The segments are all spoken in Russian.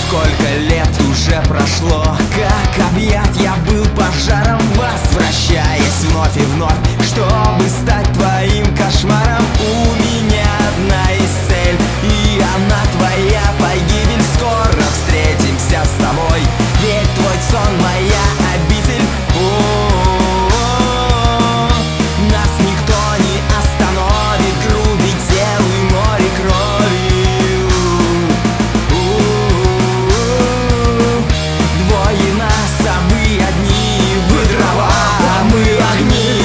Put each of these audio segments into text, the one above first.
Сколько лет уже прошло, как объят я был пожаром, возвращаясь вновь и вновь, чтобы стать твоим кошмаром. У меня одна есть цель, и она твоя погибель. Скоро встретимся с тобой, ведь твой сон моя обитель. Нас никто не остановит, грубый тел и море крови. Двое нас, а мы одни, вы дрова, а мы огни.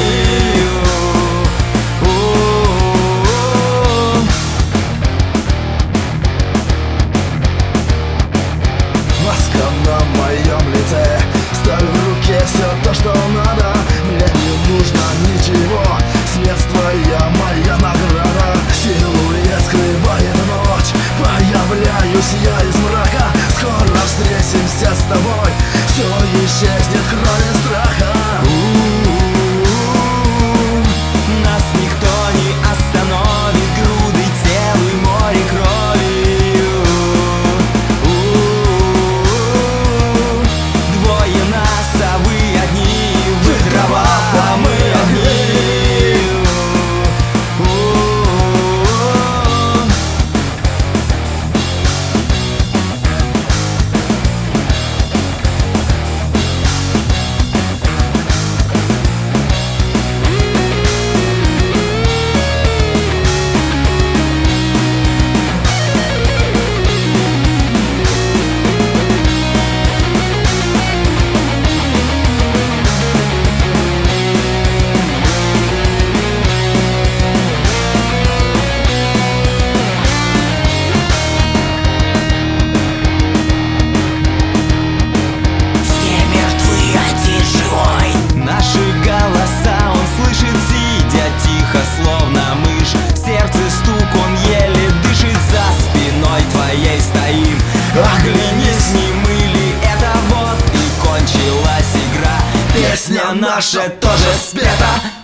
Маска на моем лице, ставлю в руке все то, что надо. Мне не нужно ничего, смерть твоя моя награда. Силуэт скрывает ночь, появляюсь я из мрака. Скоро встретимся с тобой, все исчезнет, кроме страха. Нас никто не остановит, груды тел и море крови. Двое нас, а вы одни, вы дрова, а мы огни. Словно мышь, в сердце стук, он еле дышит. За спиной твоей стоим, оглянись, не мы ли это? Вот и кончилась игра, песня наша тоже спета.